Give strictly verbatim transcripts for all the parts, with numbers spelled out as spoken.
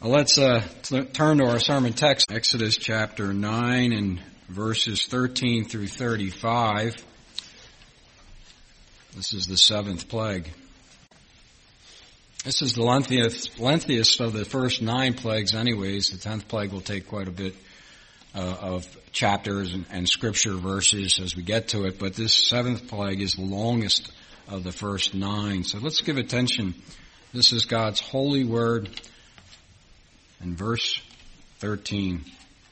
Well, let's uh, t- turn to our sermon text, Exodus chapter nine and verses thirteen through thirty-five. This is the seventh plague. This is the lengthiest, lengthiest of the first nine plagues anyways. The tenth plague will take quite a bit uh, of chapters and, and scripture verses as we get to it, but this seventh plague is the longest of the first nine. So let's give attention. This is God's holy word. In verse thirteen.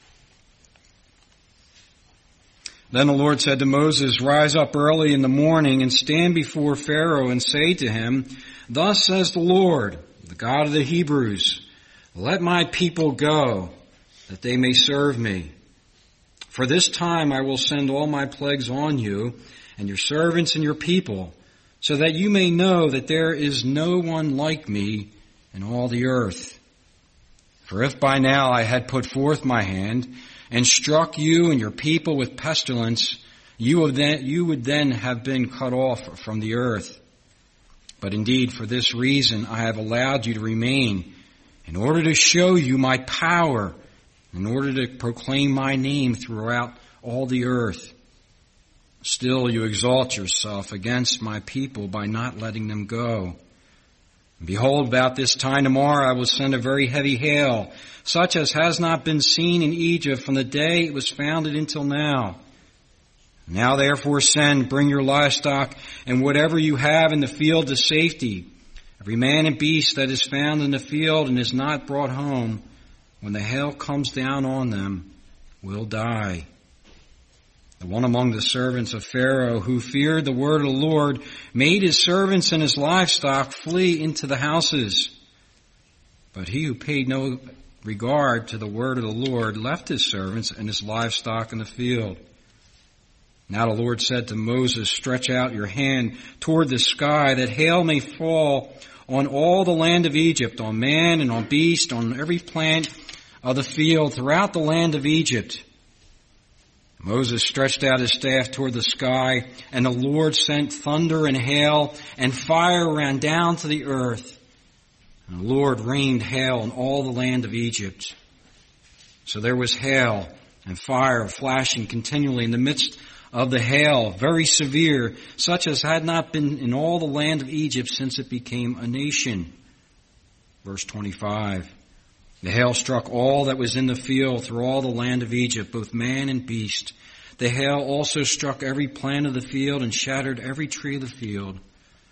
Then the Lord said to Moses, "Rise up early in the morning and stand before Pharaoh and say to him, Thus says the Lord, the God of the Hebrews, let my people go, that they may serve me. For this time I will send all my plagues on you and your servants and your people, so that you may know that there is no one like me in all the earth. For if by now I had put forth my hand and struck you and your people with pestilence, you would then, you would then have been cut off from the earth. But indeed, for this reason I have allowed you to remain, in order to show you my power, in order to proclaim my name throughout all the earth. Still you exalt yourself against my people by not letting them go. Behold, about this time tomorrow I will send a very heavy hail, such as has not been seen in Egypt from the day it was founded until now. Now therefore send, bring your livestock, and whatever you have in the field to safety. Every man and beast that is found in the field and is not brought home, when the hail comes down on them, will die. The one among the servants of Pharaoh who feared the word of the Lord made his servants and his livestock flee into the houses. But he who paid no regard to the word of the Lord left his servants and his livestock in the field. Now the Lord said to Moses, Stretch out your hand toward the sky, that hail may fall on all the land of Egypt, on man and on beast, on every plant of the field throughout the land of Egypt. Moses stretched out his staff toward the sky, and the Lord sent thunder and hail, and fire ran down to the earth. And the Lord rained hail on all the land of Egypt. So there was hail and fire flashing continually in the midst of the hail, very severe, such as had not been in all the land of Egypt since it became a nation. Verse twenty-five. The hail struck all that was in the field through all the land of Egypt, both man and beast. The hail also struck every plant of the field and shattered every tree of the field.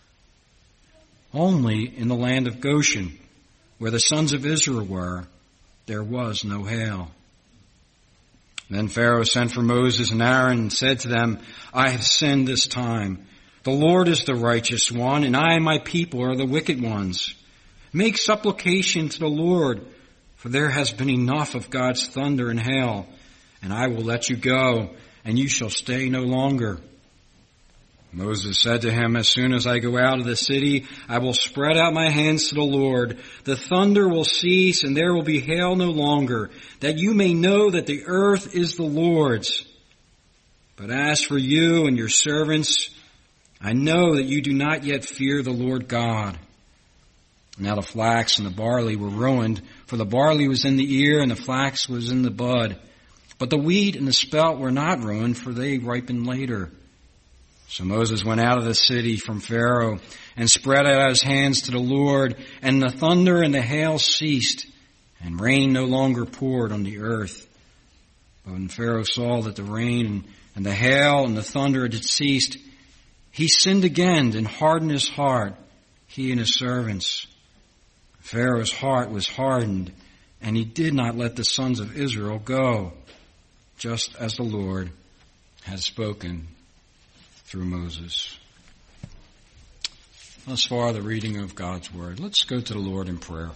Only in the land of Goshen, where the sons of Israel were, there was no hail. Then Pharaoh sent for Moses and Aaron and said to them, I have sinned this time. The Lord is the righteous one, and I and my people are the wicked ones. Make supplication to the Lord, for there has been enough of God's thunder and hail, and I will let you go, and you shall stay no longer. Moses said to him, As soon as I go out of the city, I will spread out my hands to the Lord. The thunder will cease, and there will be hail no longer, that you may know that the earth is the Lord's. But as for you and your servants, I know that you do not yet fear the Lord God. Now the flax and the barley were ruined, for the barley was in the ear and the flax was in the bud. But the wheat and the spelt were not ruined, for they ripened later. So Moses went out of the city from Pharaoh and spread out his hands to the Lord, and the thunder and the hail ceased, and rain no longer poured on the earth. But when Pharaoh saw that the rain and the hail and the thunder had ceased, he sinned again and hardened his heart, he and his servants. Pharaoh's heart was hardened, and he did not let the sons of Israel go, just as the Lord had spoken through Moses. Thus far, the reading of God's Word. Let's go to the Lord in prayer.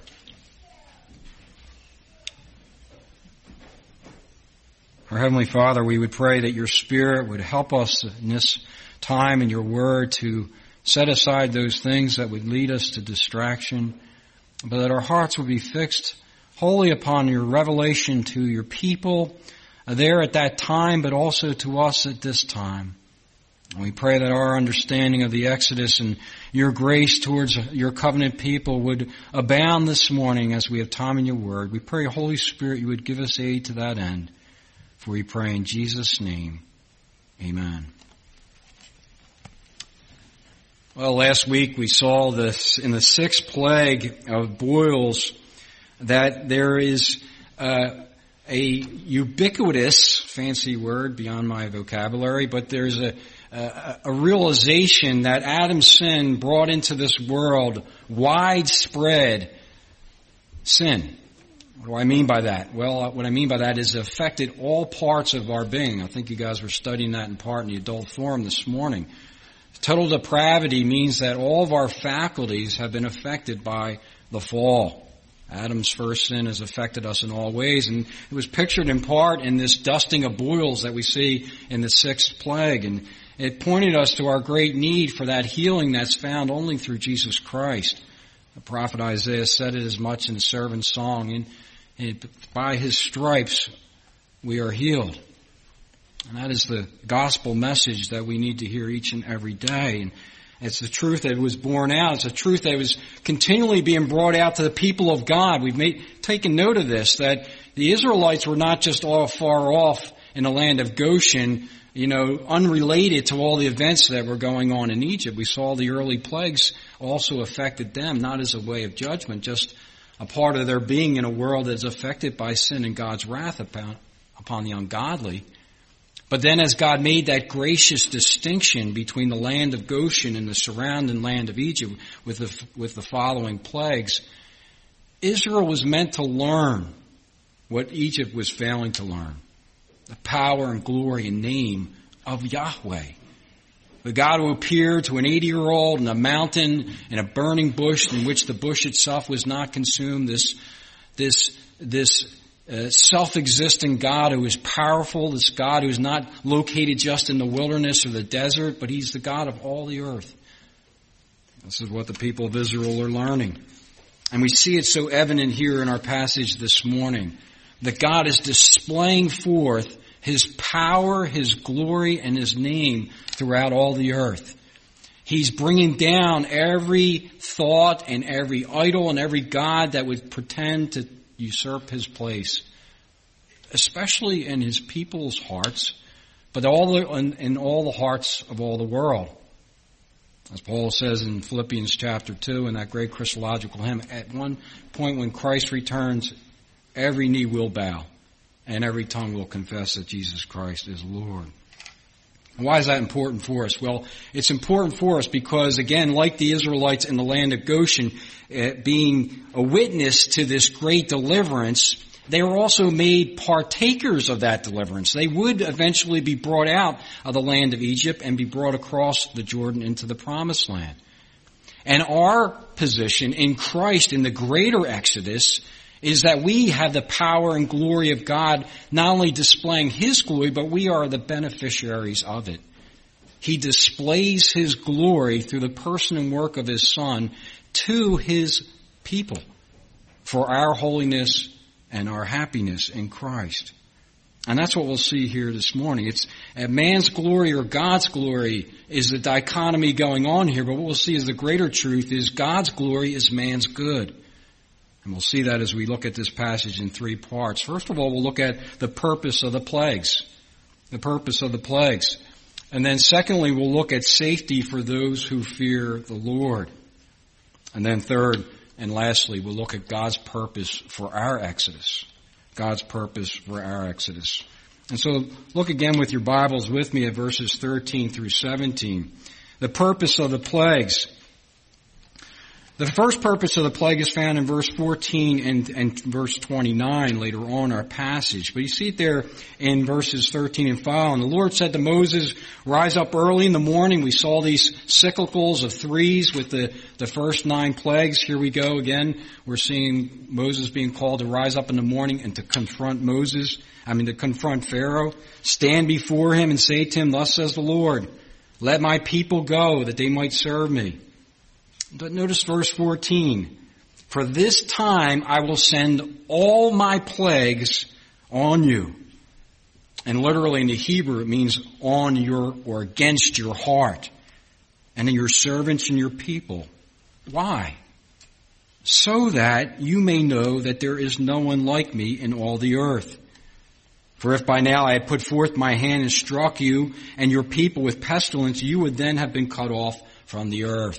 Our Heavenly Father, we would pray that your Spirit would help us in this time in your Word to set aside those things that would lead us to distraction, but that our hearts would be fixed wholly upon your revelation to your people there at that time, but also to us at this time. And we pray that our understanding of the Exodus and your grace towards your covenant people would abound this morning as we have time in your word. We pray, Holy Spirit, you would give us aid to that end. For we pray in Jesus' name. Amen. Well, last week we saw this in the sixth plague of boils that there is uh, a ubiquitous, fancy word beyond my vocabulary, but there's a A, a realization that Adam's sin brought into this world widespread sin. What do I mean by that? Well, what I mean by that is it affected all parts of our being. I think you guys were studying that in part in the adult forum this morning. Total depravity means that all of our faculties have been affected by the fall. Adam's first sin has affected us in all ways, and it was pictured in part in this dusting of boils that we see in the sixth plague. And it pointed us to our great need for that healing that's found only through Jesus Christ. The prophet Isaiah said it as much in the servant's song, and, and by his stripes we are healed. And that is the gospel message that we need to hear each and every day. And it's the truth that was borne out. It's the truth that was continually being brought out to the people of God. We've made, taken note of this, that the Israelites were not just all far off in the land of Goshen, you know, unrelated to all the events that were going on in Egypt. We saw the early plagues also affected them, not as a way of judgment, just a part of their being in a world that is affected by sin and God's wrath upon, upon the ungodly. But then as God made that gracious distinction between the land of Goshen and the surrounding land of Egypt with the, with the following plagues, Israel was meant to learn what Egypt was failing to learn. The power and glory and name of Yahweh. The God who appeared to an eighty-year-old in a mountain in a burning bush in which the bush itself was not consumed. This, this, this uh, self-existing God who is powerful. This God who is not located just in the wilderness or the desert, but He's the God of all the earth. This is what the people of Israel are learning. And we see it so evident here in our passage this morning, that God is displaying forth His power, His glory, and His name throughout all the earth. He's bringing down every thought and every idol and every god that would pretend to usurp His place, especially in His people's hearts, but all the, in, in all the hearts of all the world. As Paul says in Philippians chapter two, in that great Christological hymn, at one point when Christ returns, every knee will bow, and every tongue will confess that Jesus Christ is Lord. Why is that important for us? Well, it's important for us because, again, like the Israelites in the land of Goshen, uh, being a witness to this great deliverance, they were also made partakers of that deliverance. They would eventually be brought out of the land of Egypt and be brought across the Jordan into the Promised Land. And our position in Christ in the greater Exodus is that we have the power and glory of God not only displaying His glory, but we are the beneficiaries of it. He displays His glory through the person and work of His Son to His people for our holiness and our happiness in Christ. And that's what we'll see here this morning. It's uh, man's glory or God's glory is the dichotomy going on here, but what we'll see is the greater truth is God's glory is man's good. And we'll see that as we look at this passage in three parts. First of all, we'll look at the purpose of the plagues. The purpose of the plagues. And then secondly, we'll look at safety for those who fear the Lord. And then third and lastly, we'll look at God's purpose for our exodus. God's purpose for our exodus. And so look again with your Bibles with me at verses thirteen through seventeen. The purpose of the plagues. The first purpose of the plague is found in verse fourteen and, and verse twenty-nine later on in our passage. But you see it there in verses thirteen and following. The Lord said to Moses, rise up early in the morning. We saw these cyclicals of threes with the, the first nine plagues. Here we go again. We're seeing Moses being called to rise up in the morning and to confront Moses. I mean to confront Pharaoh. Stand before him and say to him, thus says the Lord, let my people go that they might serve me. But notice verse fourteen. For this time I will send all my plagues on you. And literally in the Hebrew, it means on your or against your heart and in your servants and your people. Why? So that you may know that there is no one like me in all the earth. For if by now I had put forth my hand and struck you and your people with pestilence, you would then have been cut off from the earth.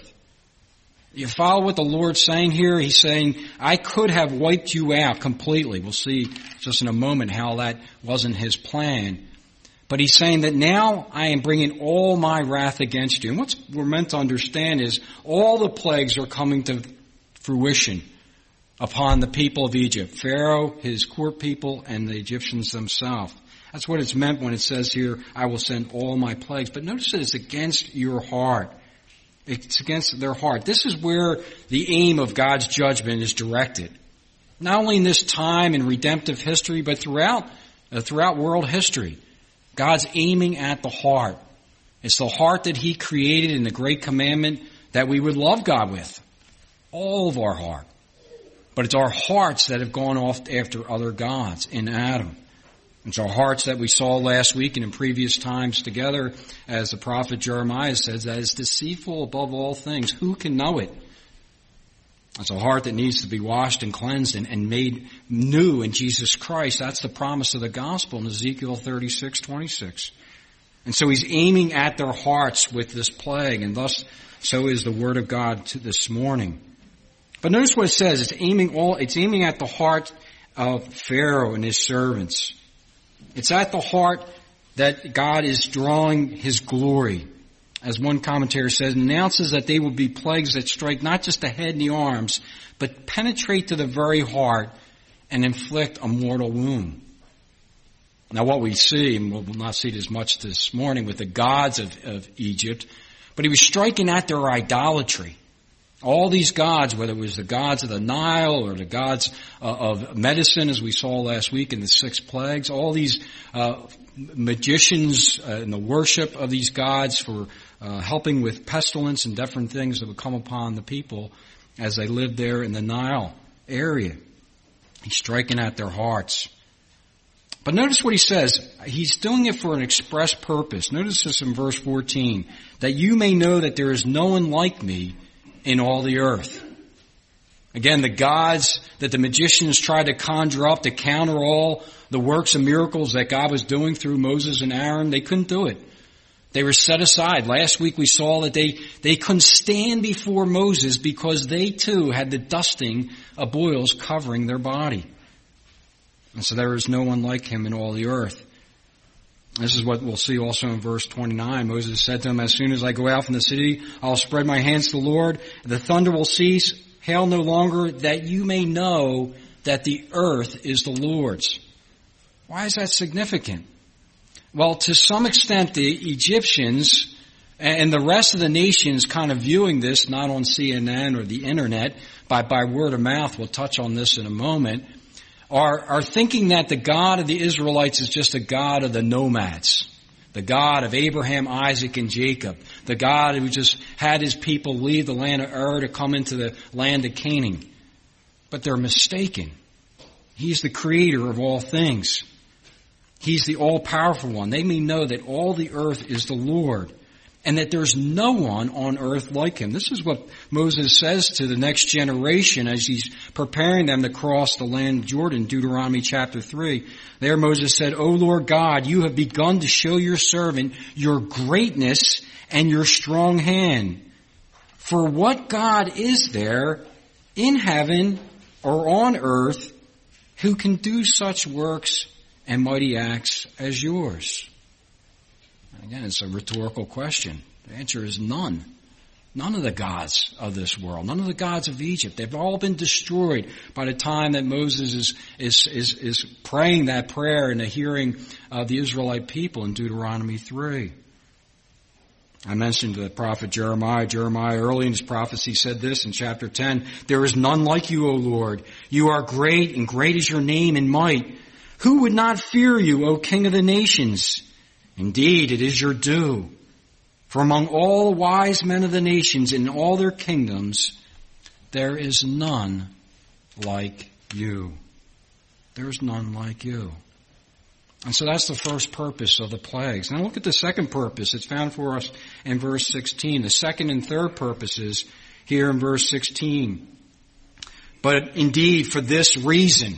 You follow what the Lord's saying here? He's saying, I could have wiped you out completely. We'll see just in a moment how that wasn't his plan. But he's saying that now I am bringing all my wrath against you. And what we're meant to understand is all the plagues are coming to fruition upon the people of Egypt. Pharaoh, his court people, and the Egyptians themselves. That's what it's meant when it says here, I will send all my plagues. But notice that it's against your heart. It's against their heart. This is where the aim of God's judgment is directed. Not only in this time in redemptive history, but throughout, uh, throughout world history. God's aiming at the heart. It's the heart that he created in the great commandment that we would love God with. All of our heart. But it's our hearts that have gone off after other gods in Adam. It's our hearts that we saw last week and in previous times together, as the prophet Jeremiah says, that is deceitful above all things. Who can know it? It's a heart that needs to be washed and cleansed and, and made new in Jesus Christ. That's the promise of the gospel in Ezekiel thirty-six twenty-six. And so he's aiming at their hearts with this plague, and thus so is the word of God to this morning. But notice what it says. It's aiming all, it's aiming at the heart of Pharaoh and his servants. It's at the heart that God is drawing his glory. As one commentator says, announces that they will be plagues that strike not just the head and the arms, but penetrate to the very heart and inflict a mortal wound. Now what we see, and we'll not see it as much this morning with the gods of, of Egypt, but he was striking at their idolatry. All these gods, whether it was the gods of the Nile or the gods uh, of medicine, as we saw last week in the six plagues, all these uh, magicians uh, and the worship of these gods for uh, helping with pestilence and different things that would come upon the people as they lived there in the Nile area. He's striking at their hearts. But notice what he says. He's doing it for an express purpose. Notice this in verse fourteen. That you may know that there is no one like me in all the earth. Again, the gods that the magicians tried to conjure up to counter all the works and miracles that God was doing through Moses and Aaron, they couldn't do it. They were set aside. Last week we saw that they, they couldn't stand before Moses because they too had the dusting of boils covering their body. And so there is no one like him in all the earth. This is what we'll see also in verse twenty-nine. Moses said to him, as soon as I go out from the city, I'll spread my hands to the Lord. The thunder will cease. Hail no longer, that you may know that the earth is the Lord's. Why is that significant? Well, to some extent, the Egyptians and the rest of the nations kind of viewing this, not on C N N or the internet, but by word of mouth, we'll touch on this in a moment, Are, are thinking that the God of the Israelites is just a God of the nomads. The God of Abraham, Isaac, and Jacob. The God who just had his people leave the land of Ur to come into the land of Canaan. But they're mistaken. He's the creator of all things. He's the all-powerful one. They may know that all the earth is the Lord. And that there's no one on earth like him. This is what Moses says to the next generation as he's preparing them to cross the land of Jordan, Deuteronomy chapter three. There Moses said, O Lord God, you have begun to show your servant your greatness and your strong hand. For what God is there in heaven or on earth who can do such works and mighty acts as yours? Again, it's a rhetorical question. The answer is none. None of the gods of this world. None of the gods of Egypt. They've all been destroyed by the time that Moses is, is, is, is praying that prayer in the hearing of the Israelite people in Deuteronomy three. I mentioned the prophet Jeremiah. Jeremiah early in his prophecy said this in chapter ten. There is none like you, O Lord. You are great, and great is your name and might. Who would not fear you, O King of the nations? Indeed, it is your due. For among all the wise men of the nations in all their kingdoms, there is none like you. There is none like you. And so that's the first purpose of the plagues. Now look at the second purpose. It's found for us in verse sixteen. The second and third purposes here in verse sixteen. But indeed, for this reason,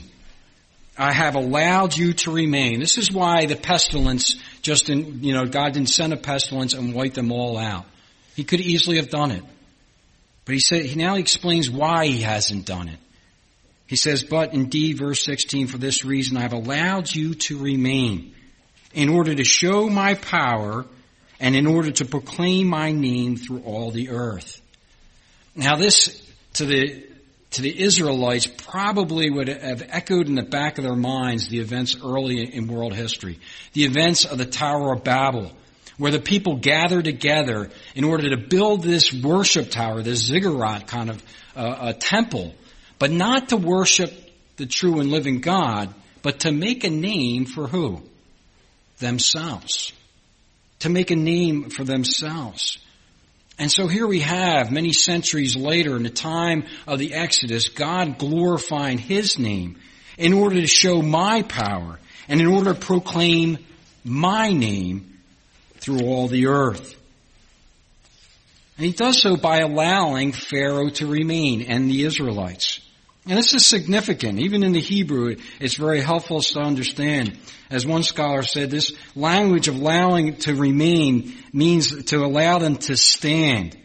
I have allowed you to remain. This is why the pestilence just, in, you know, God didn't send a pestilence and wipe them all out. He could easily have done it. But he said, he now explains why he hasn't done it. He says, but indeed, verse sixteen, for this reason I have allowed you to remain, in order to show my power and in order to proclaim my name through all the earth. Now this, to the to the Israelites, probably would have echoed in the back of their minds the events early in world history. The events of the Tower of Babel, where the people gathered together in order to build this worship tower, this ziggurat kind of uh, a temple, but not to worship the true and living God, but to make a name for who? Themselves. To make a name for themselves. And so here we have, many centuries later, in the time of the Exodus, God glorifying His name in order to show my power and in order to proclaim my name through all the earth. And He does so by allowing Pharaoh to remain and the Israelites. And this is significant. Even in the Hebrew, it's very helpful to understand. As one scholar said, this language of allowing to remain means to allow them to stand.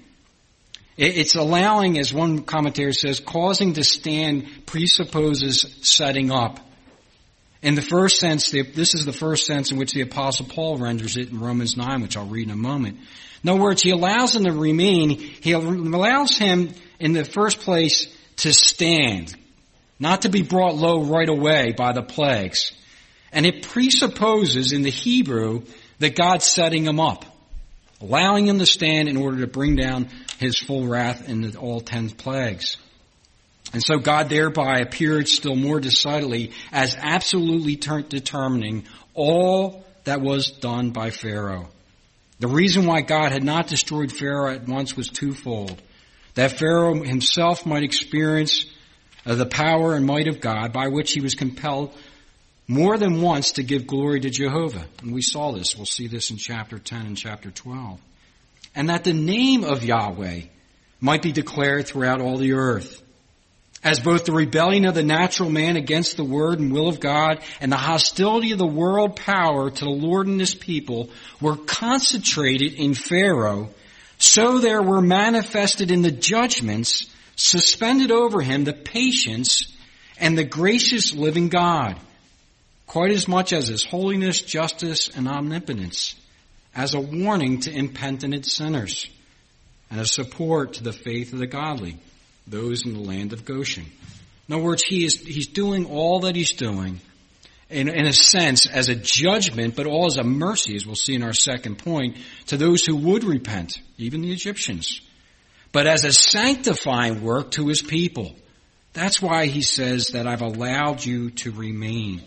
It's allowing, as one commentator says, causing to stand presupposes setting up. In the first sense, this is the first sense in which the Apostle Paul renders it in Romans nine, which I'll read in a moment. In other words, he allows them to remain. He allows him, in the first place, to stand, not to be brought low right away by the plagues. And it presupposes in the Hebrew that God's setting him up, allowing him to stand in order to bring down His full wrath in the, all ten plagues. And so God thereby appeared still more decidedly as absolutely ter- determining all that was done by Pharaoh. The reason why God had not destroyed Pharaoh at once was twofold. That Pharaoh himself might experience uh, the power and might of God, by which he was compelled more than once to give glory to Jehovah. And we saw this. We'll see this in chapter ten and chapter twelve. And that the name of Yahweh might be declared throughout all the earth. As both the rebellion of the natural man against the word and will of God and the hostility of the world power to the Lord and His people were concentrated in Pharaoh, so there were manifested in the judgments suspended over him the patience and the gracious living God, quite as much as His holiness, justice, and omnipotence, as a warning to impenitent sinners and a support to the faith of the godly, those in the land of Goshen. In other words, he is, he's doing all that he's doing in, in a sense as a judgment, but all as a mercy, as we'll see in our second point, to those who would repent, even the Egyptians, but as a sanctifying work to His people. That's why he says that I've allowed you to remain.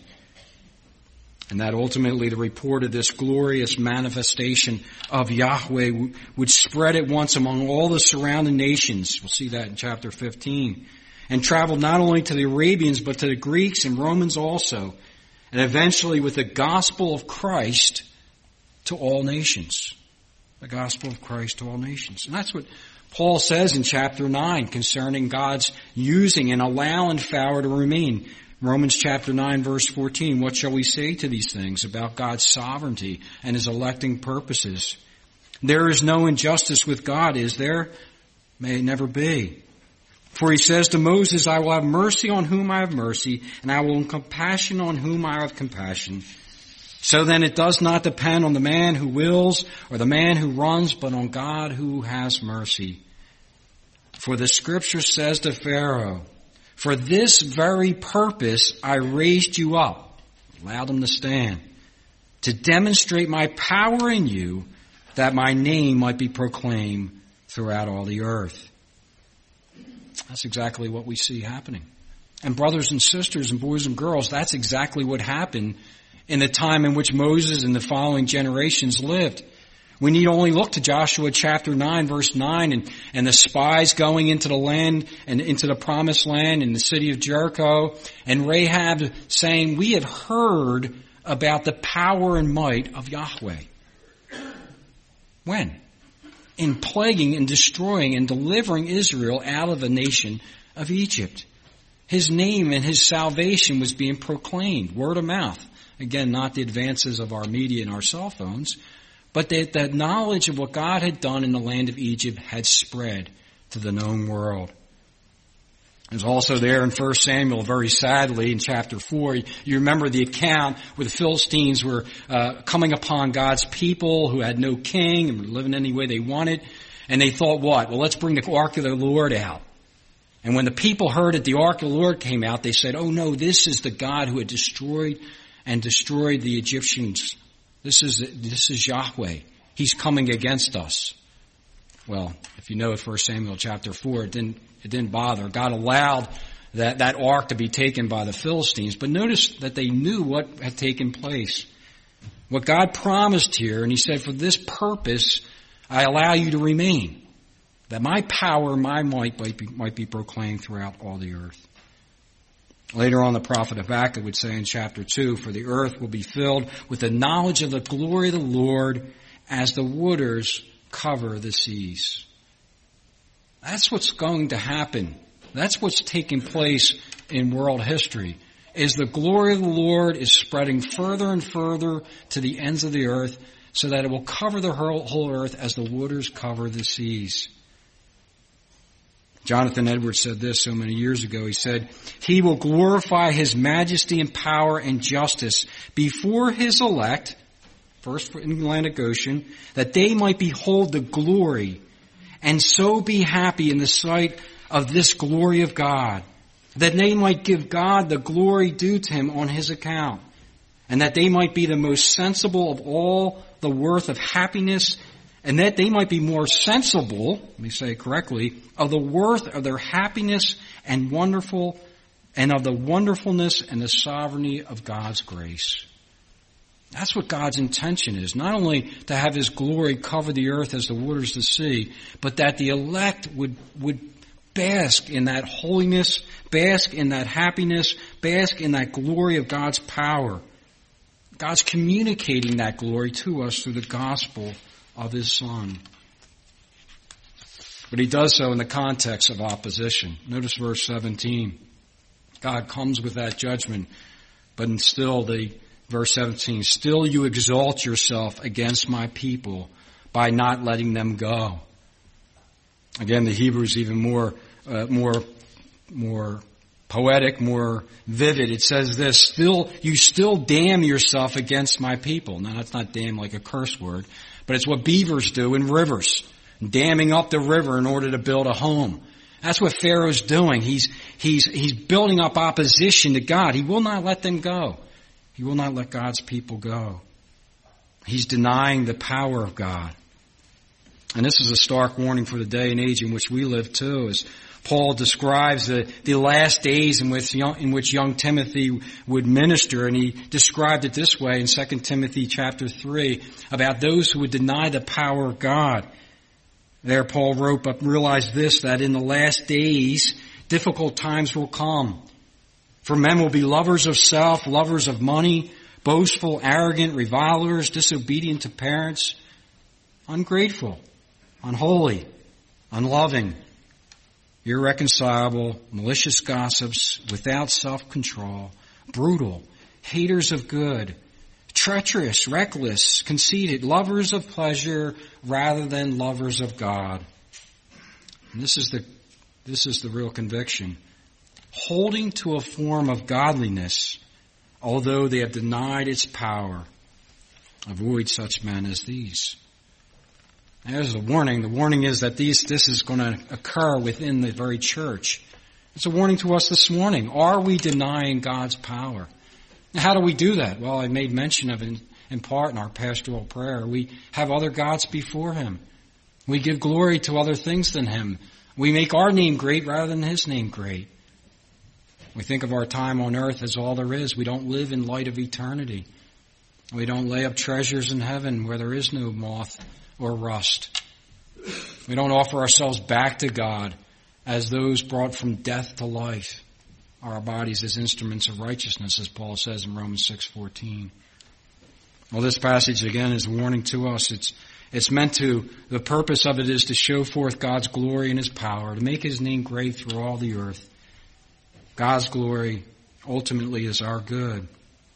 And that ultimately the report of this glorious manifestation of Yahweh would spread at once among all the surrounding nations. We'll see that in chapter fifteen. And traveled not only to the Arabians, but to the Greeks and Romans also. And eventually with the gospel of Christ to all nations. The gospel of Christ to all nations. And that's what Paul says in chapter nine concerning God's using and allowing Pharaoh to remain. Romans chapter nine verse fourteen, what shall we say to these things about God's sovereignty and His electing purposes? There is no injustice with God, is there? May it never be. For He says to Moses, I will have mercy on whom I have mercy, and I will have compassion on whom I have compassion. So then it does not depend on the man who wills or the man who runs, but on God who has mercy. For the Scripture says to Pharaoh, for this very purpose I raised you up, allowed him to stand, to demonstrate my power in you, that my name might be proclaimed throughout all the earth. That's exactly what we see happening. And brothers and sisters and boys and girls, that's exactly what happened in the time in which Moses and the following generations lived. We need only look to Joshua chapter nine, verse nine, and, and the spies going into the land and into the promised land in the city of Jericho, and Rahab saying, we have heard about the power and might of Yahweh. When? In plaguing and destroying and delivering Israel out of the nation of Egypt. His name and his salvation was being proclaimed, word of mouth. Again, not the advances of our media and our cell phones, but that the knowledge of what God had done in the land of Egypt had spread to the known world. There's also there in First Samuel, very sadly, in chapter four, you remember the account where the Philistines were uh, coming upon God's people who had no king and were living any way they wanted. And they thought, what? Well, let's bring the ark of the Lord out. And when the people heard that the ark of the Lord came out, they said, oh no, this is the God who had destroyed and destroyed the Egyptians. This is, this is Yahweh. He's coming against us. Well, if you know First Samuel chapter four, it didn't, it didn't bother. God allowed that, that ark to be taken by the Philistines. But notice that they knew what had taken place. What God promised here, and he said, for this purpose, I allow you to remain, that my power, my might might be, might be proclaimed throughout all the earth. Later on, the prophet Habakkuk would say in chapter two, for the earth will be filled with the knowledge of the glory of the Lord as the waters cover the seas. That's what's going to happen. That's what's taking place in world history, is the glory of the Lord is spreading further and further to the ends of the earth so that it will cover the whole earth as the waters cover the seas. Jonathan Edwards said this so many years ago. He said, he will glorify his majesty and power and justice before his elect, first in the Atlantic Ocean, that they might behold the glory and so be happy in the sight of this glory of God, that they might give God the glory due to him on his account, and that they might be the most sensible of all the worth of happiness, and that they might be more sensible, let me say it correctly, of the worth of their happiness and wonderful, and of the wonderfulness and the sovereignty of God's grace. That's what God's intention is. Not only to have his glory cover the earth as the waters the sea, but that the elect would, would bask in that holiness, bask in that happiness, bask in that glory of God's power. God's communicating that glory to us through the gospel of his Son. But he does so in the context of opposition. Notice verse seventeen. God comes with that judgment, but still the verse seventeen, still you exalt yourself against my people by not letting them go. Again, the Hebrew is even more, uh, more, more poetic, more vivid. It says this, still, you still damn yourself against my people. Now that's not damn like a curse word, but it's what beavers do in rivers, damming up the river in order to build a home. That's what Pharaoh's doing. He's, he's, he's building up opposition to God. He will not let them go. He will not let God's people go. He's denying the power of God. And this is a stark warning for the day and age in which we live too, as Paul describes the, the last days in which, young, in which young Timothy would minister, and he described it this way in Second Timothy chapter three, about those who would deny the power of God. There Paul wrote, but realize this, that in the last days difficult times will come. For men will be lovers of self, lovers of money, boastful, arrogant, revilers, disobedient to parents, ungrateful, unholy, unloving, irreconcilable, malicious gossips, without self-control, brutal, haters of good, treacherous, reckless, conceited, lovers of pleasure rather than lovers of God. And this is the, this is the real conviction. Holding to a form of godliness, although they have denied its power. Avoid such men as these. Now, there's a warning. The warning is that these, this is going to occur within the very church. It's a warning to us this morning. Are we denying God's power? Now, how do we do that? Well, I made mention of it in, in part in our pastoral prayer. We have other gods before him. We give glory to other things than him. We make our name great rather than his name great. We think of our time on earth as all there is. We don't live in light of eternity. We don't lay up treasures in heaven where there is no moth or rust. We don't offer ourselves back to God as those brought from death to life, our bodies as instruments of righteousness, as Paul says in Romans six fourteen. Well, this passage again is a warning to us. It's It's meant to, the purpose of it is to show forth God's glory and His power, to make His name great through all the earth. God's glory ultimately is our good.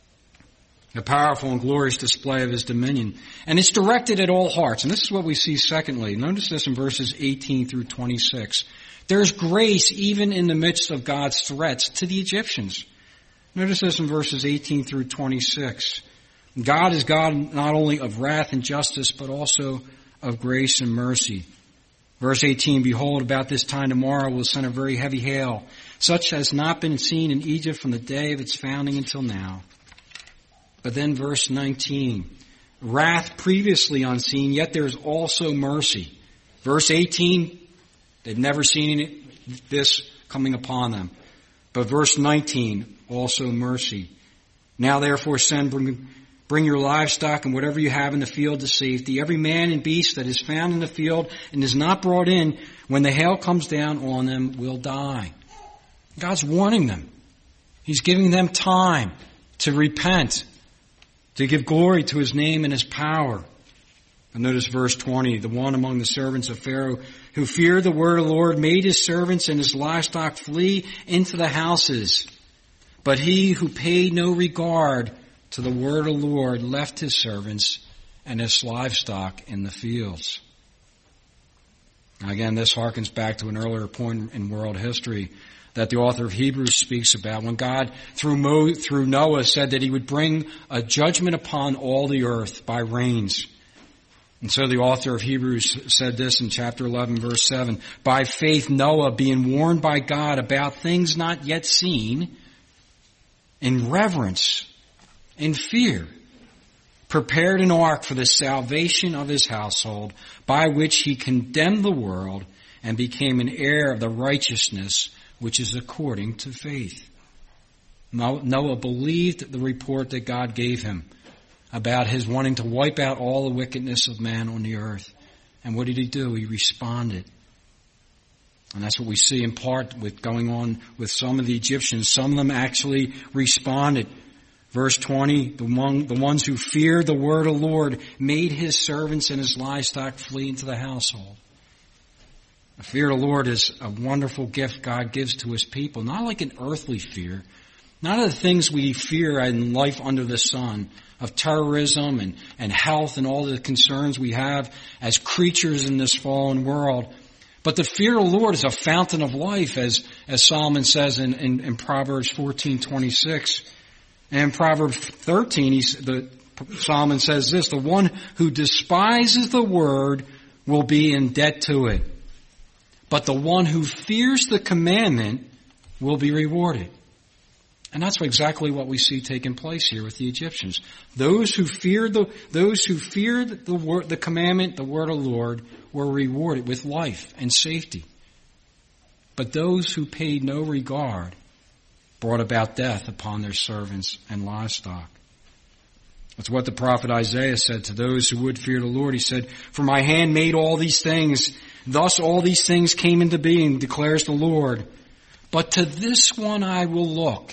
A powerful and glorious display of His dominion. And it's directed at all hearts. And this is what we see secondly. Notice this in verses eighteen through twenty-six. There's grace even in the midst of God's threats to the Egyptians. Notice this in verses eighteen through twenty-six. God is God not only of wrath and justice, but also of grace and mercy. Verse eighteen, behold, about this time tomorrow will send a very heavy hail, such as has not been seen in Egypt from the day of its founding until now. But then verse nineteen, wrath previously unseen, yet there is also mercy. Verse eighteen, they've never seen it, this coming upon them. But verse nineteen, also mercy. Now therefore send, bring, bring your livestock and whatever you have in the field to safety. Every man and beast that is found in the field and is not brought in, when the hail comes down on them, will die. God's warning them. He's giving them time to repent, to give glory to His name and His power. And notice verse twenty, the one among the servants of Pharaoh who feared the word of the Lord made his servants and his livestock flee into the houses. But he who paid no regard to the word of the Lord left his servants and his livestock in the fields. Now again, this harkens back to an earlier point in world history that the author of Hebrews speaks about, when God, through Mo, through Noah, said that He would bring a judgment upon all the earth by rains. And so the author of Hebrews said this in chapter eleven, verse seven, by faith Noah, being warned by God about things not yet seen, in reverence, in fear, prepared an ark for the salvation of his household, by which he condemned the world and became an heir of the righteousness which is according to faith. Noah believed the report that God gave him about his wanting to wipe out all the wickedness of man on the earth. And what did he do? He responded. And that's what we see in part with going on with some of the Egyptians. Some of them actually responded. Verse twenty, the, one, the ones who feared the word of the Lord made His servants and His livestock flee into the household. The fear of the Lord is a wonderful gift God gives to His people, not like an earthly fear, not of the things we fear in life under the sun, of terrorism and, and health and all the concerns we have as creatures in this fallen world. But the fear of the Lord is a fountain of life, as, as Solomon says in, in, in Proverbs fourteen twenty-six. And in Proverbs thirteen, he's, the, Solomon says this, the one who despises the word will be in debt to it. But the one who fears the commandment will be rewarded. And that's exactly what we see taking place here with the Egyptians. Those who feared the, those who feared the word, the commandment, the word of the Lord, were rewarded with life and safety. But those who paid no regard brought about death upon their servants and livestock. That's what the prophet Isaiah said to those who would fear the Lord. He said, for my hand made all these things. Thus all these things came into being, declares the Lord. But to this one I will look,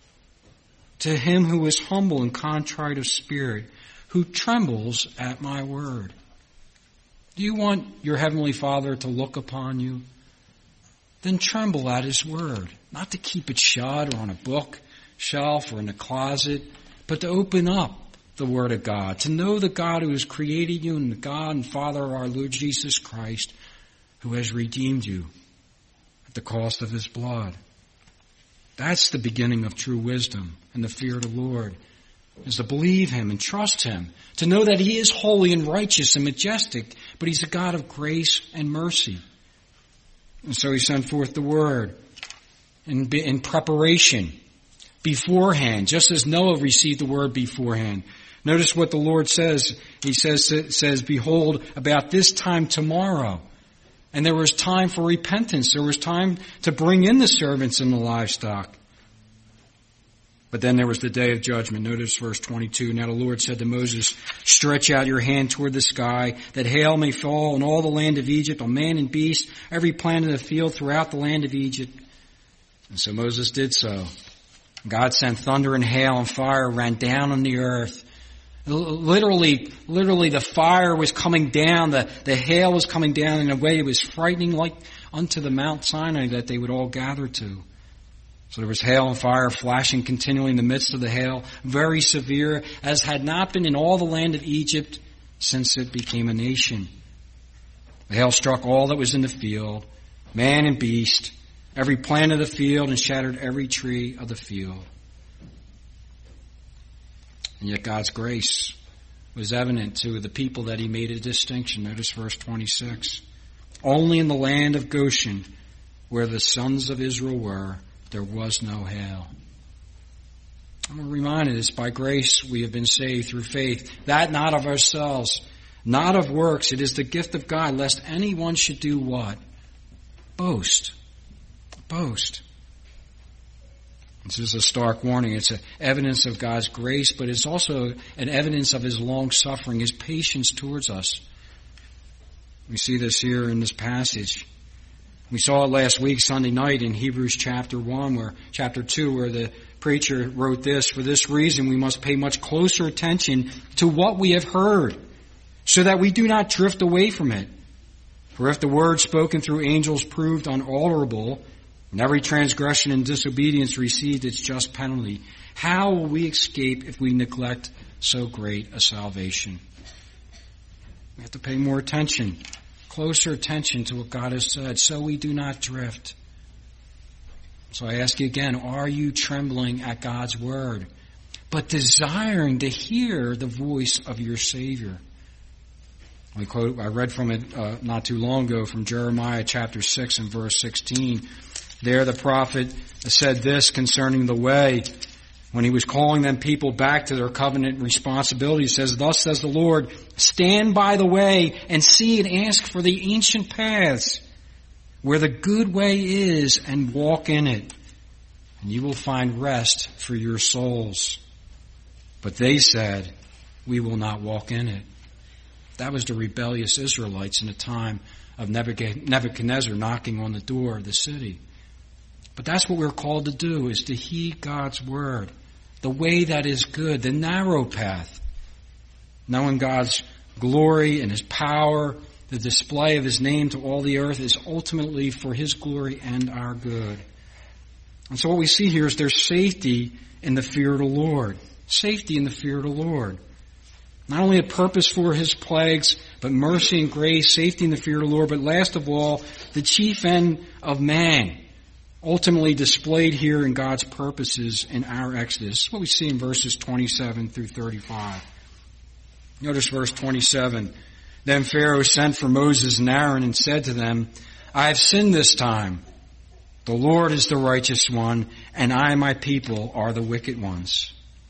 to him who is humble and contrite of spirit, who trembles at my word. Do you want your heavenly Father to look upon you? Then tremble at His word. Not to keep it shut or on a book shelf or in a closet, but to open up the word of God, to know the God who has created you and the God and Father of our Lord Jesus Christ, who has redeemed you at the cost of His blood. That's the beginning of true wisdom and the fear of the Lord, is to believe Him and trust Him, to know that He is holy and righteous and majestic, but He's a God of grace and mercy. And so He sent forth the word in, in preparation, beforehand, just as Noah received the word beforehand. Notice what the Lord says. He says, says, behold, about this time tomorrow. And there was time for repentance. There was time to bring in the servants and the livestock. But then there was the day of judgment. Notice verse twenty-two. Now the Lord said to Moses, stretch out your hand toward the sky, that hail may fall on all the land of Egypt, on man and beast, every plant in the field throughout the land of Egypt. And so Moses did so. God sent thunder and hail and fire ran down on the earth. Literally, literally the fire was coming down, the, the hail was coming down in a way it was frightening, like unto the Mount Sinai that they would all gather to. So there was hail and fire flashing continually in the midst of the hail, very severe, as had not been in all the land of Egypt since it became a nation. The hail struck all that was in the field, man and beast, every plant of the field, and shattered every tree of the field. And yet God's grace was evident to the people that he made a distinction. Notice verse twenty-six. Only in the land of Goshen, where the sons of Israel were, there was no hail. I'm reminded it's by grace we have been saved through faith, that not of ourselves, not of works. It is the gift of God, lest anyone should do what? Boast. Boast. This is a stark warning. It's an evidence of God's grace, but it's also an evidence of his long suffering, his patience towards us. We see this here in this passage. We saw it last week, Sunday night, in Hebrews chapter one, where chapter two, where the preacher wrote this: for this reason we must pay much closer attention to what we have heard, so that we do not drift away from it. For if the word spoken through angels proved unalterable, and every transgression and disobedience received its just penalty, how will we escape if we neglect so great a salvation? We have to pay more attention, closer attention to what God has said, so we do not drift. So I ask you again, are you trembling at God's word, but desiring to hear the voice of your Savior? I quote, I read from it uh, not too long ago from Jeremiah chapter six and verse sixteen. There the prophet said this concerning the way, when he was calling them people back to their covenant responsibility. He says, thus says the Lord, stand by the way and see and ask for the ancient paths, where the good way is, and walk in it, and you will find rest for your souls. But they said, we will not walk in it. That was the rebellious Israelites in the time of Nebuchadnezzar knocking on the door of the city. But that's what we're called to do, is to heed God's word, the way that is good, the narrow path. Knowing God's glory and his power, the display of his name to all the earth is ultimately for his glory and our good. And so what we see here is there's safety in the fear of the Lord. Safety in the fear of the Lord. Not only a purpose for his plagues, but mercy and grace, safety in the fear of the Lord, but last of all, the chief end of man, ultimately displayed here in God's purposes in our Exodus. This is what we see in verses twenty-seven through thirty-five. Notice verse twenty-seven. Then Pharaoh sent for Moses and Aaron and said to them, I have sinned this time. The Lord is the righteous one, and I and my people are the wicked ones.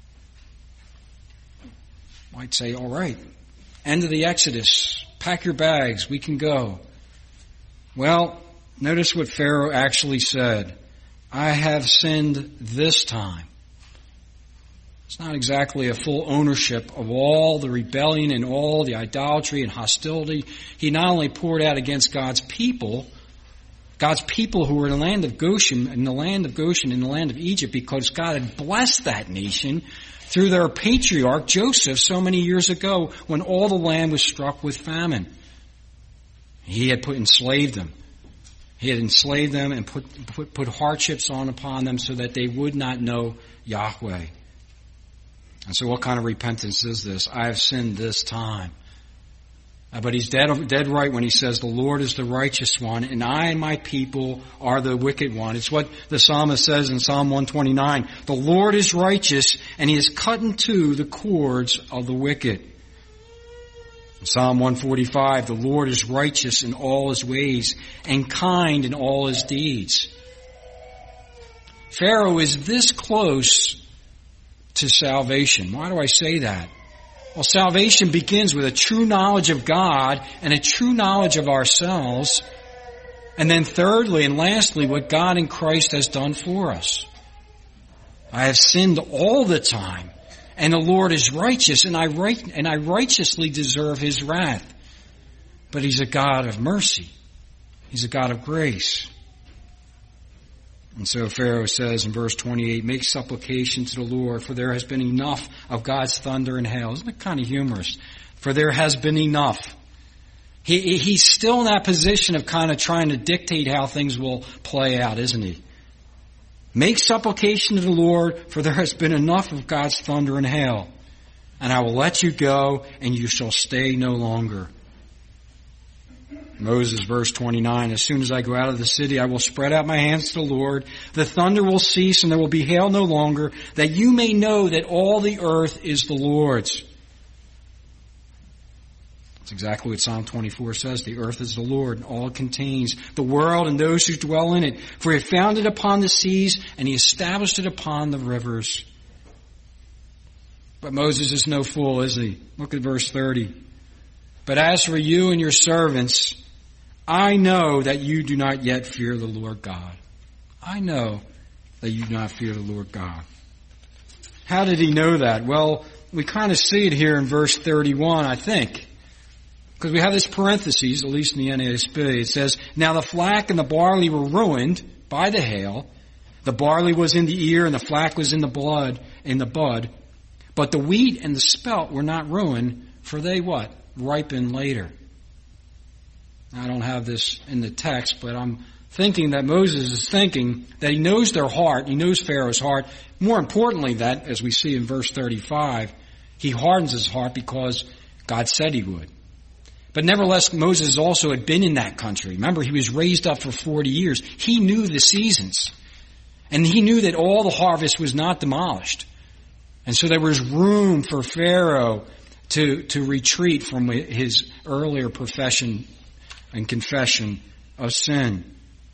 Might say, all right, end of the Exodus. Pack your bags. We can go. Well, notice what Pharaoh actually said. I have sinned this time. It's not exactly a full ownership of all the rebellion and all the idolatry and hostility. He not only poured out against God's people, God's people who were in the land of Goshen, in the land of Goshen, in the land of Egypt, because God had blessed that nation through their patriarch Joseph so many years ago when all the land was struck with famine. He had put enslaved them. He had enslaved them and put, put, put hardships on upon them so that they would not know Yahweh. And so what kind of repentance is this? I have sinned this time. Uh, but he's dead, dead right when he says the Lord is the righteous one and I and my people are the wicked one. It's what the psalmist says in Psalm one twenty-nine. The Lord is righteous and he has cut in two the cords of the wicked. In Psalm one forty-five, the Lord is righteous in all his ways and kind in all his deeds. Pharaoh is this close to salvation. Why do I say that? Well, salvation begins with a true knowledge of God and a true knowledge of ourselves. And then thirdly and lastly, what God in Christ has done for us. I have sinned all the time, and the Lord is righteous, and I right, and I righteously deserve his wrath. But he's a God of mercy. He's a God of grace. And so Pharaoh says in verse twenty-eight, make supplication to the Lord, for there has been enough of God's thunder and hail. Isn't it kind of humorous? For there has been enough. He, he's still in that position of kind of trying to dictate how things will play out, isn't he? Make supplication to the Lord, for there has been enough of God's thunder and hail. And I will let you go, and you shall stay no longer. Moses, verse twenty-nine, as soon as I go out of the city, I will spread out my hands to the Lord. The thunder will cease, and there will be hail no longer, that you may know that all the earth is the Lord's. That's exactly what Psalm twenty-four says. The earth is the Lord, and all it contains, the world and those who dwell in it. For he founded it upon the seas, and he established it upon the rivers. But Moses is no fool, is he? Look at verse thirty. But as for you and your servants, I know that you do not yet fear the Lord God. I know that you do not fear the Lord God. How did he know that? Well, we kind of see it here in verse thirty-one, I think. Because we have this parentheses, at least in the N A S B. It says, now the flax and the barley were ruined by the hail. The barley was in the ear and the flax was in the blood, in the bud. But the wheat and the spelt were not ruined, for they what? Ripen later. I don't have this in the text, but I'm thinking that Moses is thinking that he knows their heart, he knows Pharaoh's heart. More importantly, that, as we see in verse thirty-five, he hardens his heart because God said he would. But nevertheless, Moses also had been in that country. Remember, he was raised up for forty years. He knew the seasons. And he knew that all the harvest was not demolished. And so there was room for Pharaoh to, to retreat from his earlier profession and confession of sin.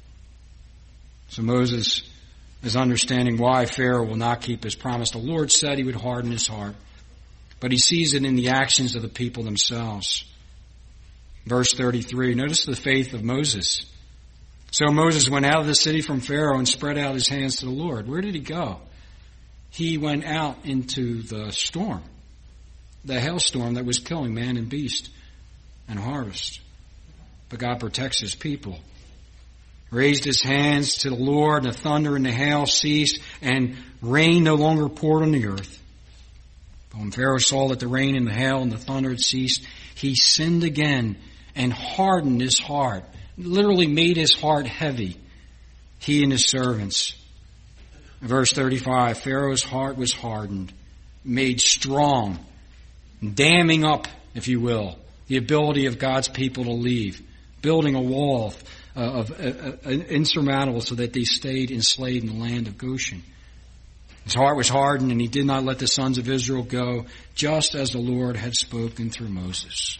So Moses is understanding why Pharaoh will not keep his promise. The Lord said he would harden his heart, but he sees it in the actions of the people themselves. Verse thirty-three, notice the faith of Moses. So Moses went out of the city from Pharaoh and spread out his hands to the Lord. Where did he go? He went out into the storm, the hailstorm that was killing man and beast and harvest. But God protects his people. Raised his hands to the Lord, and the thunder and the hail ceased, and rain no longer poured on the earth. But when Pharaoh saw that the rain and the hail and the thunder had ceased, he sinned again and hardened his heart. Literally made his heart heavy, he and his servants. Verse thirty-five, Pharaoh's heart was hardened, made strong, damming up, if you will, the ability of God's people to leave, building a wall uh, of uh, uh, insurmountable so that they stayed enslaved in the land of Goshen. His heart was hardened, and he did not let the sons of Israel go, just as the Lord had spoken through Moses.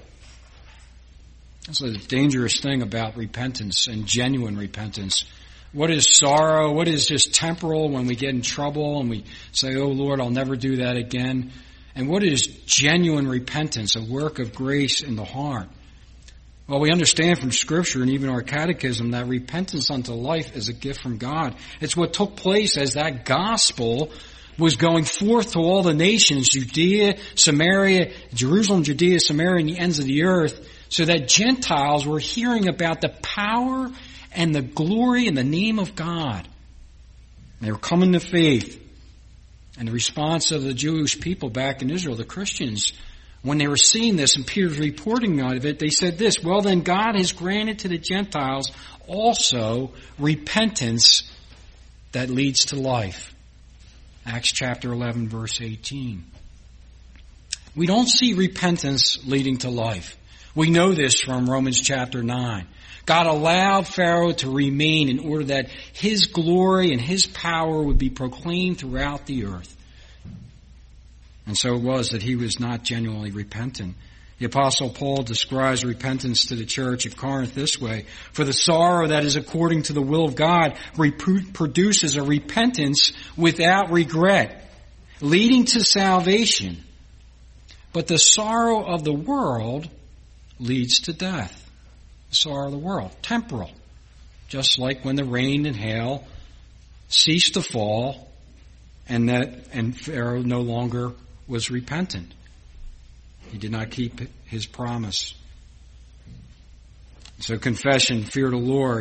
That's a dangerous thing about repentance and genuine repentance. What is sorrow? What is just temporal when we get in trouble and we say, oh Lord, I'll never do that again? And what is genuine repentance, a work of grace in the heart? Well, we understand from Scripture and even our catechism that repentance unto life is a gift from God. It's what took place as that gospel was going forth to all the nations, Judea, Samaria, Jerusalem, Judea, Samaria, and the ends of the earth, so that Gentiles were hearing about the power and the glory and the name of God. They were coming to faith. And the response of the Jewish people back in Israel, the Christians, when they were seeing this and Peter's reporting out of it, they said this, well then God has granted to the Gentiles also repentance that leads to life. Acts chapter eleven, verse eighteen. We don't see repentance leading to life. We know this from Romans chapter nine. God allowed Pharaoh to remain in order that his glory and his power would be proclaimed throughout the earth. And so it was that he was not genuinely repentant. The Apostle Paul describes repentance to the church at Corinth this way. For the sorrow that is according to the will of God produces a repentance without regret, leading to salvation. But the sorrow of the world leads to death. The sorrow of the world, temporal. Just like when the rain and hail ceased to fall and that and Pharaoh no longer was repentant. He did not keep his promise. So confession, fear the Lord,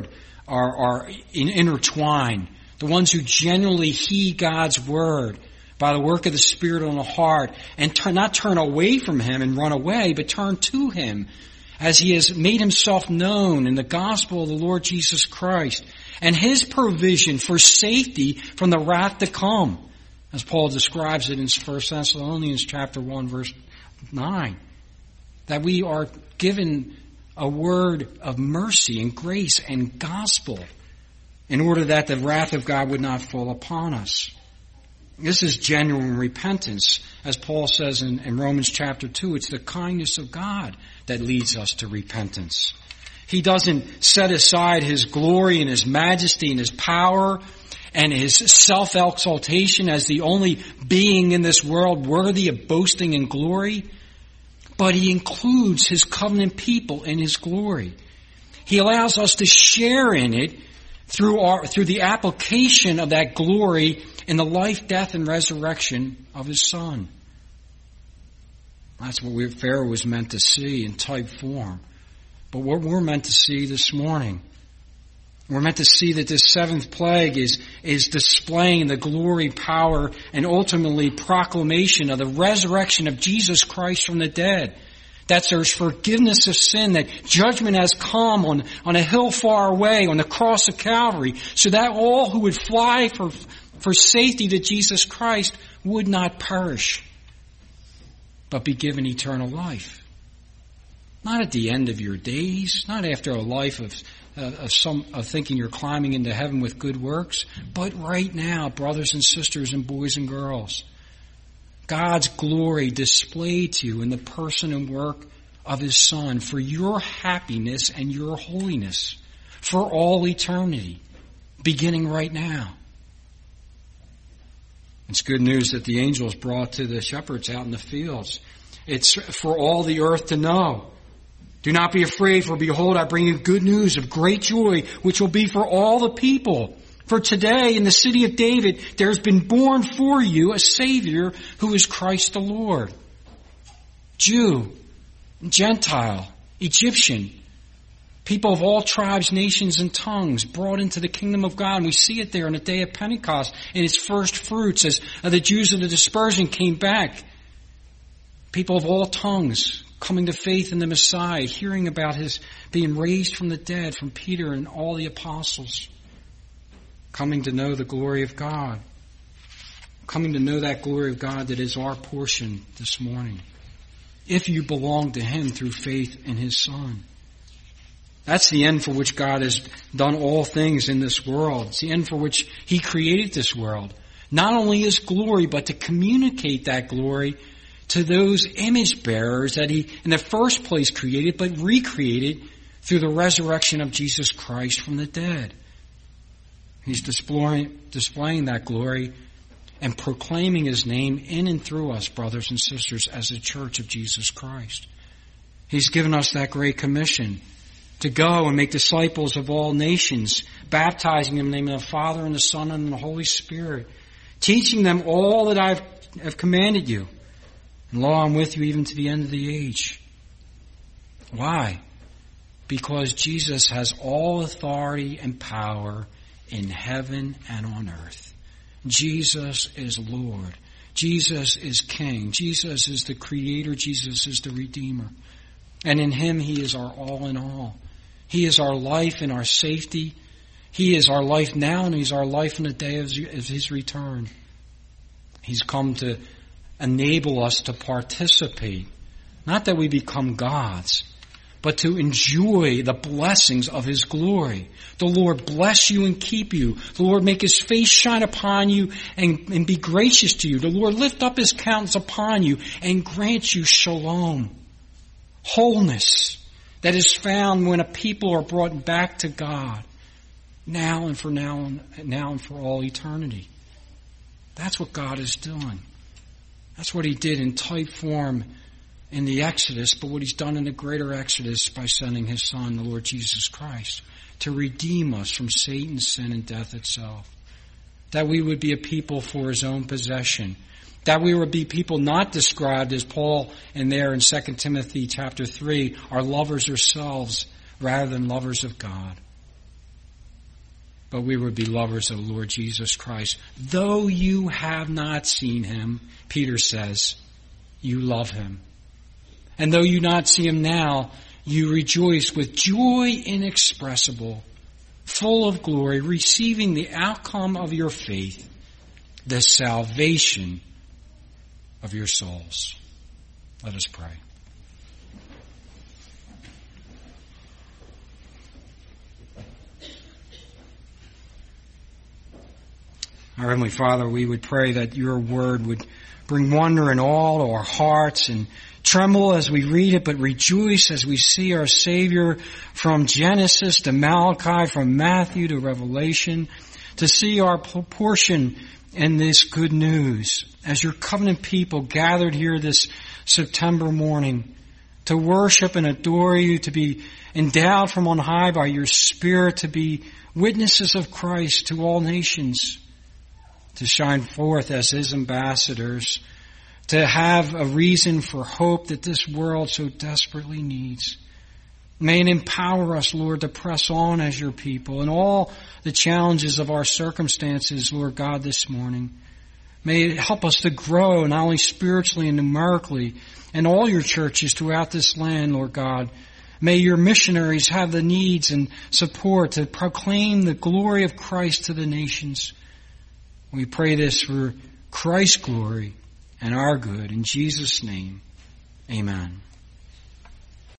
are, are intertwined. The ones who genuinely heed God's word by the work of the Spirit on the heart and turn, not turn away from Him and run away, but turn to Him as He has made Himself known in the gospel of the Lord Jesus Christ and His provision for safety from the wrath to come, as Paul describes it in First Thessalonians chapter one, verse nine, that we are given a word of mercy and grace and gospel in order that the wrath of God would not fall upon us. This is genuine repentance. As Paul says in, in Romans chapter two, it's the kindness of God that leads us to repentance. He doesn't set aside His glory and His majesty and His power and His self-exaltation as the only being in this world worthy of boasting and glory, but He includes His covenant people in His glory. He allows us to share in it through our, through the application of that glory in the life, death, and resurrection of His Son. That's what we, Pharaoh was meant to see in type form. But what we're meant to see this morning, we're meant to see that this seventh plague is, is displaying the glory, power, and ultimately proclamation of the resurrection of Jesus Christ from the dead. That there's forgiveness of sin, that judgment has come on, on a hill far away, on the cross of Calvary, so that all who would fly for, for safety to Jesus Christ would not perish, but be given eternal life. Not at the end of your days, not after a life of, uh, of some of thinking you're climbing into heaven with good works, but right now, brothers and sisters and boys and girls. God's glory displayed to you in the person and work of His Son for your happiness and your holiness for all eternity, beginning right now. It's good news that the angels brought to the shepherds out in the fields. It's for all the earth to know. Do not be afraid, for behold, I bring you good news of great joy, which will be for all the people. For today in the city of David there has been born for you a Savior who is Christ the Lord. Jew, Gentile, Egyptian, people of all tribes, nations, and tongues brought into the kingdom of God. And we see it there on the day of Pentecost in its first fruits as the Jews of the dispersion came back. People of all tongues coming to faith in the Messiah, hearing about His being raised from the dead from Peter and all the apostles. Coming to know the glory of God. Coming to know that glory of God that is our portion this morning. If you belong to Him through faith in His Son. That's the end for which God has done all things in this world. It's the end for which He created this world. Not only His glory, but to communicate that glory to those image bearers that He in the first place created, but recreated through the resurrection of Jesus Christ from the dead. He's displaying, displaying that glory and proclaiming His name in and through us, brothers and sisters, as a church of Jesus Christ. He's given us that great commission to go and make disciples of all nations, baptizing them in the name of the Father and the Son and the Holy Spirit, teaching them all that I have commanded you. And lo, I'm with you even to the end of the age. Why? Because Jesus has all authority and power in heaven and on earth. Jesus is Lord. Jesus is King. Jesus is the Creator. Jesus is the Redeemer. And in Him He is our all in all. He is our life and our safety. He is our life now, and He's our life in the day of His return. He's come to enable us to participate. Not that we become gods, but to enjoy the blessings of His glory. The Lord bless you and keep you. The Lord make His face shine upon you and, and be gracious to you. The Lord lift up His countenance upon you and grant you shalom, wholeness that is found when a people are brought back to God, now and for now and now and for all eternity. That's what God is doing. That's what He did in type form in the Exodus, but what He's done in the greater Exodus by sending His Son, the Lord Jesus Christ, to redeem us from Satan, sin, and death itself. That we would be a people for His own possession. That we would be people not described as Paul in there in Second Timothy chapter three are lovers ourselves rather than lovers of God. but we would be lovers of the Lord Jesus Christ. Though you have not seen him, Peter says, you love him. And though you not see him now, you rejoice with joy inexpressible, full of glory, receiving the outcome of your faith, the salvation of your souls. Let us pray. Our Heavenly Father, we would pray that your word would bring wonder in all our hearts and tremble as we read it, but rejoice as we see our Savior from Genesis to Malachi, from Matthew to Revelation, to see our portion in this good news as your covenant people gathered here this September morning to worship and adore you, to be endowed from on high by your Spirit, to be witnesses of Christ to all nations, to shine forth as his ambassadors, to have a reason for hope that this world so desperately needs. May it empower us, Lord, to press on as your people in all the challenges of our circumstances, Lord God, this morning. May it help us to grow not only spiritually and numerically in all your churches throughout this land, Lord God. May your missionaries have the needs and support to proclaim the glory of Christ to the nations. We pray this for Christ's glory and our good. In Jesus' name, amen.